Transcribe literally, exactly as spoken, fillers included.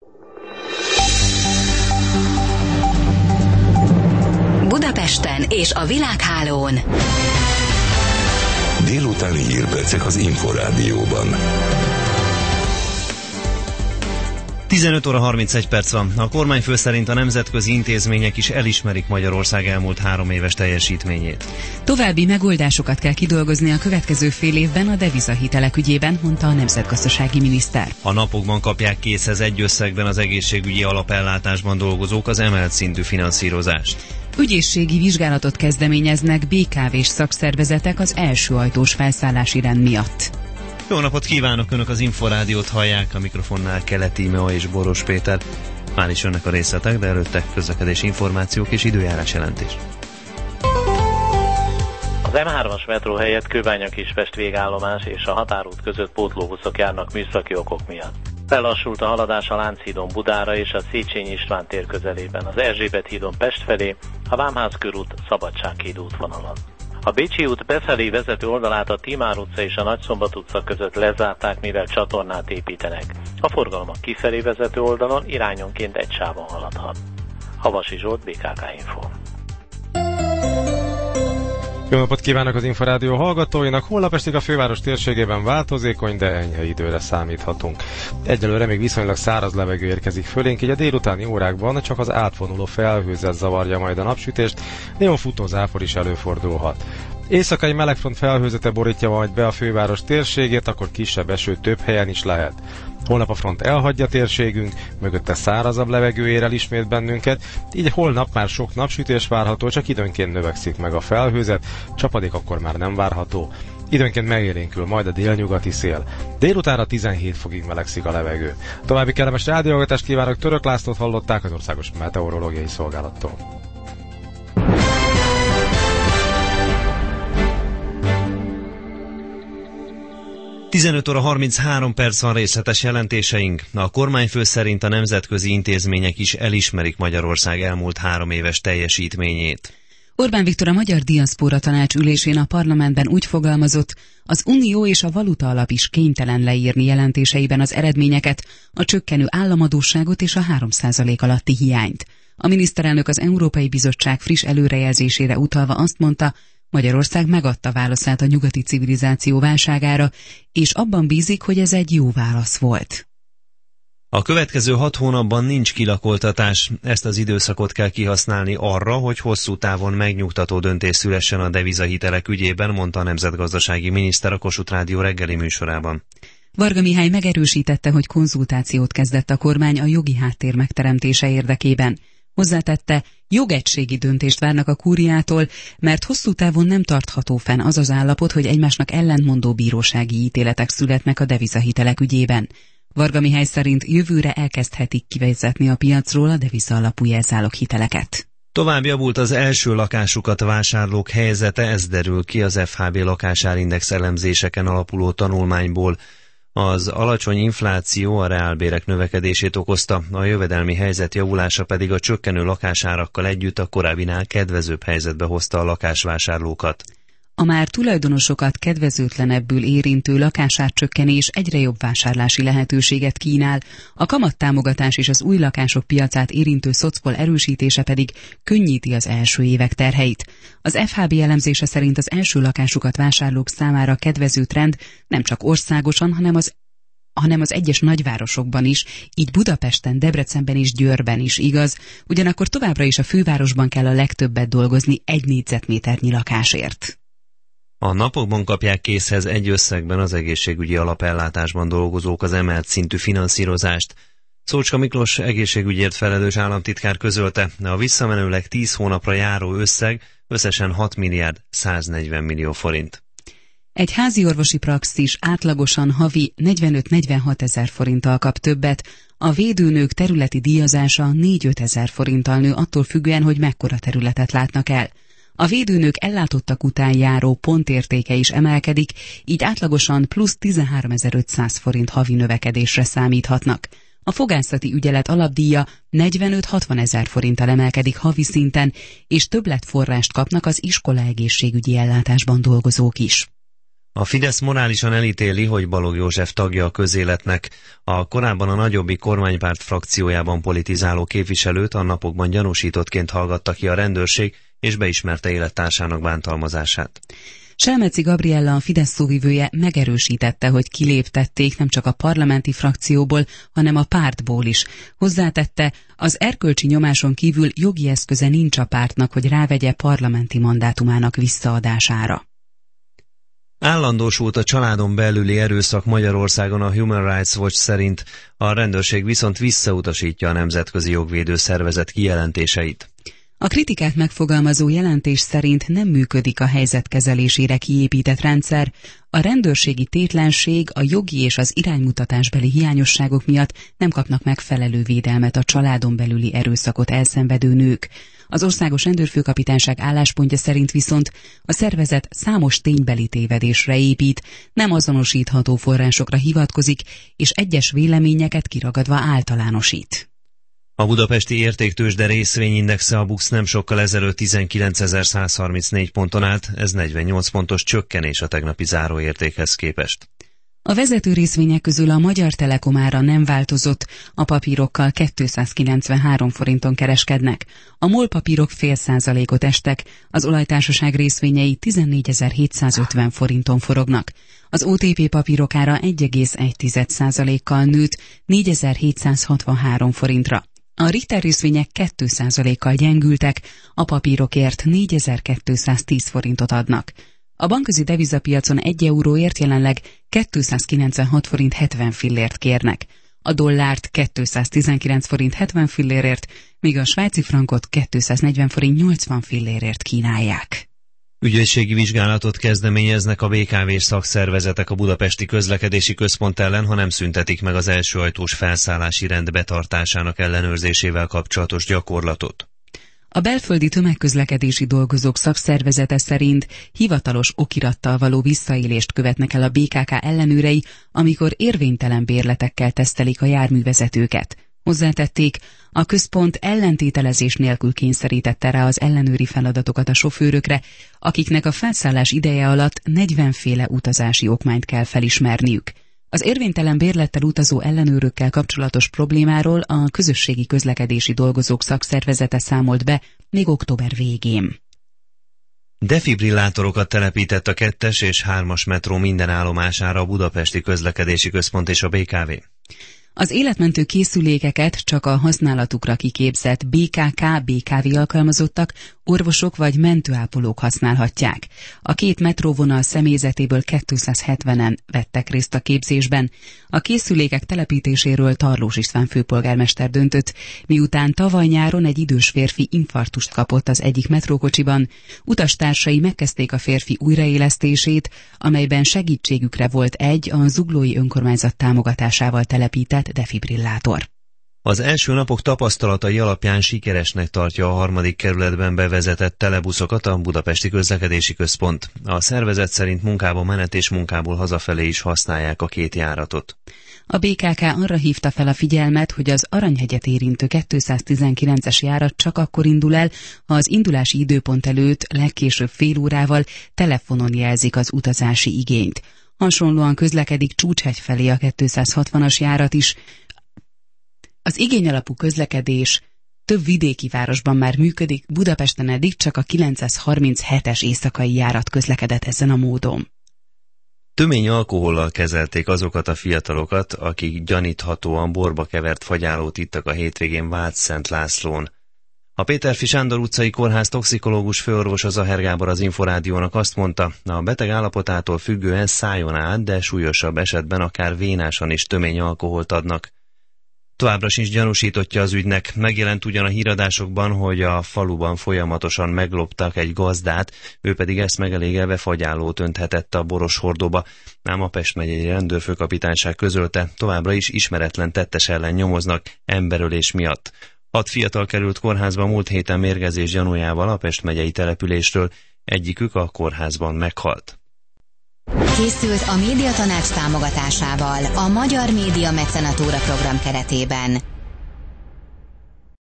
Budapesten és a világhálón. Délutáni hírpercek az Inforádióban. tizenöt óra harmincegy perc van. A kormányfő szerint a nemzetközi intézmények is elismerik Magyarország elmúlt három éves teljesítményét. További megoldásokat kell kidolgozni a következő fél évben a devizahitelek ügyében, mondta a nemzetgazdasági miniszter. A napokban kapják készhez egy összegben az egészségügyi alapellátásban dolgozók az emelt szintű finanszírozást. Ügyészségi vizsgálatot kezdeményeznek bé ká vés szakszervezetek az első ajtós felszállási rend miatt. Jó napot kívánok, Önök az Inforádiót hallják, a mikrofonnál Keleti Imre és Boros Péter. Már is jönnek a részletek, de előtte közlekedési információk és időjárás jelentés. Az em hármas metró helyett Kőbánya-Kispest végállomás és a határút között pótlóbuszok járnak műszaki okok miatt. Fellassult a haladás a Lánchídon Budára és a Széchenyi István tér közelében, az Erzsébet hídon Pest felé, a Vámház körút Szabadsághíd útvonalon. A Bécsi út befelé vezető oldalát a Tímár utca és a Nagyszombat utca között lezárták, mivel csatornát építenek. A forgalom a kifelé vezető oldalon irányonként egy sávon haladhat. Havasi Zsolt, bé ká ká Info. Jó napot kívánok az Inforádió hallgatóinak! Holnap estig a főváros térségében változékony, de enyhe időre számíthatunk. Egyelőre még viszonylag száraz levegő érkezik fölénk, így a délutáni órákban csak az átvonuló felhőzet zavarja majd a napsütést, néha futó zápor is előfordulhat. Éjszakai melegfront felhőzete borítja majd be a főváros térségét, akkor kisebb eső több helyen is lehet. Holnap a front elhagyja térségünk, mögötte szárazabb levegő ér el ismét bennünket, így holnap már sok napsütés várható, csak időnként növekszik meg a felhőzet, csapadék akkor már nem várható. Időnként megélénkül majd a délnyugati szél. Délutánra tizenhét fokig melegszik a levegő. További kellemes rádióhallgatást kívánok, Török Lászlót hallották az Országos Meteorológiai Szolgálattól. tizenöt óra harminchárom perc van, részletes jelentéseink. A kormányfő szerint a nemzetközi intézmények is elismerik Magyarország elmúlt három éves teljesítményét. Orbán Viktor a Magyar Diaszpóra Tanács ülésén a parlamentben úgy fogalmazott, az Unió és a Valuta Alap is kénytelen leírni jelentéseiben az eredményeket, a csökkenő államadósságot és a három százalék alatti hiányt. A miniszterelnök az Európai Bizottság friss előrejelzésére utalva azt mondta, Magyarország megadta válaszát a nyugati civilizáció válságára, és abban bízik, hogy ez egy jó válasz volt. A következő hat hónapban nincs kilakoltatás, ezt az időszakot kell kihasználni arra, hogy hosszú távon megnyugtató döntés szülessen a devizahitelek ügyében, mondta a nemzetgazdasági miniszter a Kossuth Rádió reggeli műsorában. Varga Mihály megerősítette, hogy konzultációt kezdett a kormány a jogi háttér megteremtése érdekében. Hozzátette, jogegységi döntést várnak a kúriától, mert hosszú távon nem tartható fenn az az állapot, hogy egymásnak ellentmondó bírósági ítéletek születnek a devizahitelek ügyében. Varga Mihály szerint jövőre elkezdhetik kivezetni a piacról a deviza alapú jelzáloghiteleket. Tovább javult az első lakásukat vásárlók helyzete, ez derül ki az ef há bé lakásárindex elemzéseken alapuló tanulmányból. Az alacsony infláció a reálbérek növekedését okozta, a jövedelmi helyzet javulása pedig a csökkenő lakásárakkal együtt a korábbinál kedvezőbb helyzetbe hozta a lakásvásárlókat. A már tulajdonosokat kedvezőtlenebbül érintő lakásárcsökkenés egyre jobb vásárlási lehetőséget kínál, a kamattámogatás és az új lakások piacát érintő szocpol erősítése pedig könnyíti az első évek terheit. Az ef há bé elemzése szerint az első lakásukat vásárlók számára kedvező trend nem csak országosan, hanem az hanem az egyes nagyvárosokban is, így Budapesten, Debrecenben és Győrben is igaz, ugyanakkor továbbra is a fővárosban kell a legtöbbet dolgozni egy négyzetméternyi lakásért. A napokban kapják készhez egy összegben az egészségügyi alapellátásban dolgozók az emelt szintű finanszírozást. Szócska Miklós egészségügyért felelős államtitkár közölte, a visszamenőleg tíz hónapra járó összeg összesen hat milliárd száznegyven millió forint. Egy házi orvosi praxis átlagosan havi negyvenöt-negyvenhat ezer forinttal kap többet, a védőnők területi díjazása négy-öt ezer forinttal nő attól függően, hogy mekkora területet látnak el. A védőnők ellátottak után járó pontértéke is emelkedik, így átlagosan plusz tizenháromezer-ötszáz forint havi növekedésre számíthatnak. A fogászati ügyelet alapdíja negyvenöt-hatvan ezer forinttal emelkedik havi szinten, és többletforrást kapnak az iskola egészségügyi ellátásban dolgozók is. A Fidesz morálisan elítéli, hogy Balogh József tagja a közéletnek. A korábban a nagyobbik kormánypárt frakciójában politizáló képviselőt a napokban gyanúsítottként hallgatta ki a rendőrség, és beismerte élettársának bántalmazását. Selmeci Gabriella, a Fidesz szóvivője megerősítette, hogy kiléptették nem csak a parlamenti frakcióból, hanem a pártból is. Hozzátette, az erkölcsi nyomáson kívül jogi eszköze nincs a pártnak, hogy rávegye parlamenti mandátumának visszaadására. Állandósult a családon belüli erőszak Magyarországon, a Human Rights Watch szerint, a rendőrség viszont visszautasítja a nemzetközi jogvédő szervezet kijelentéseit. A kritikát megfogalmazó jelentés szerint nem működik a helyzet kezelésére kiépített rendszer, a rendőrségi tétlenség, a jogi és az iránymutatásbeli hiányosságok miatt nem kapnak megfelelő védelmet a családon belüli erőszakot elszenvedő nők. Az Országos Rendőrfőkapitányság álláspontja szerint viszont a szervezet számos ténybeli tévedésre épít, nem azonosítható forrásokra hivatkozik, és egyes véleményeket kiragadva általánosít. A budapesti értéktőzsde részvényindexe, a BUX nem sokkal ezelőtt tizenkilencezer-százharmincnégy ponton állt, ez negyvennyolc pontos csökkenés a tegnapi záróértékhez képest. A vezető részvények közül a Magyar Telekom ára nem változott, a papírokkal kétszázkilencvenhárom forinton kereskednek. A MOL papírok fél százalékot estek, az olajtársaság részvényei tizennégyezer-hétszázötven forinton forognak. Az o té pé papírok ára egy egész egy százalékkal nőtt négyezer-hétszázhatvanhárom forintra. A Richter részvények két százalékkal gyengültek, a papírokért négyezer-kétszáztíz forintot adnak. A bankközi devizapiacon egy euróért jelenleg kétszázkilencvenhat forint hetven fillért kérnek. A dollárt kétszáztizenkilenc forint hetven fillérért, míg a svájci frankot kétszáznegyven forint nyolcvan fillérért kínálják. Ügyvédségi vizsgálatot kezdeményeznek a bé ká vé-s szakszervezetek a Budapesti Közlekedési Központ ellen, ha nem szüntetik meg az elsőajtós felszállási rend betartásának ellenőrzésével kapcsolatos gyakorlatot. A belföldi tömegközlekedési dolgozók szakszervezete szerint hivatalos okirattal való visszaélést követnek el a bé ká ká ellenőrei, amikor érvénytelen bérletekkel tesztelik a járművezetőket. Hozzátették, a központ ellentételezés nélkül kényszerítette rá az ellenőri feladatokat a sofőrökre, akiknek a felszállás ideje alatt negyvenféle utazási okmányt kell felismerniük. Az érvénytelen bérlettel utazó ellenőrökkel kapcsolatos problémáról a Közösségi Közlekedési Dolgozók Szakszervezete számolt be még október végén. Defibrillátorokat telepített a kettes és hármas metró minden állomására a Budapesti Közlekedési Központ és a bé ká vé. Az életmentő készülékeket csak a használatukra kiképzett bé ká ká bé ká vé alkalmazottak, orvosok vagy mentőápolók használhatják. A két metróvonal személyzetéből kétszázhetvenen vettek részt a képzésben. A készülékek telepítéséről Tarlós István főpolgármester döntött, miután tavaly nyáron egy idős férfi infarktust kapott az egyik metrókocsiban. Utastársai megkezdték a férfi újraélesztését, amelyben segítségükre volt egy a Zuglói Önkormányzat támogatásával telepített defibrillátor. Az első napok tapasztalatai alapján sikeresnek tartja a harmadik kerületben bevezetett telebuszokat a Budapesti Közlekedési Központ. A szervezet szerint munkába menet és munkából hazafelé is használják a két járatot. A bé ká ká arra hívta fel a figyelmet, hogy az Aranyhegyet érintő kétszáztizenkilences járat csak akkor indul el, ha az indulási időpont előtt legkésőbb fél órával telefonon jelzik az utazási igényt. Hasonlóan közlekedik Csúcshegy felé a kétszázhatvanas járat is. Az igényalapú közlekedés több vidéki városban már működik, Budapesten eddig csak a kilencszázharminchetes éjszakai járat közlekedett ezen a módon. Tömény alkohollal kezelték azokat a fiatalokat, akik gyaníthatóan borba kevert fagyálót ittak a hétvégén Vácszent Lászlón. A Péterfi Sándor utcai kórház toxikológus főorvosa Zaher Gábor az Inforádiónak azt mondta, a beteg állapotától függően szájon át, de súlyosabb esetben akár vénásan is tömény alkoholt adnak. Továbbra sincs gyanúsítottja az ügynek, megjelent ugyan a híradásokban, hogy a faluban folyamatosan megloptak egy gazdát, ő pedig ezt megelégelve fagyálót önthetett a boros hordóba, ám a Pest megyei rendőrfőkapitányság közölte, továbbra is ismeretlen tettes ellen nyomoznak emberölés miatt. Hat fiatal került kórházba múlt héten mérgezés gyanújával a Pest megyei településről, egyikük a kórházban meghalt. Készült a Médiatanács támogatásával a Magyar Média Mecenatúra program keretében.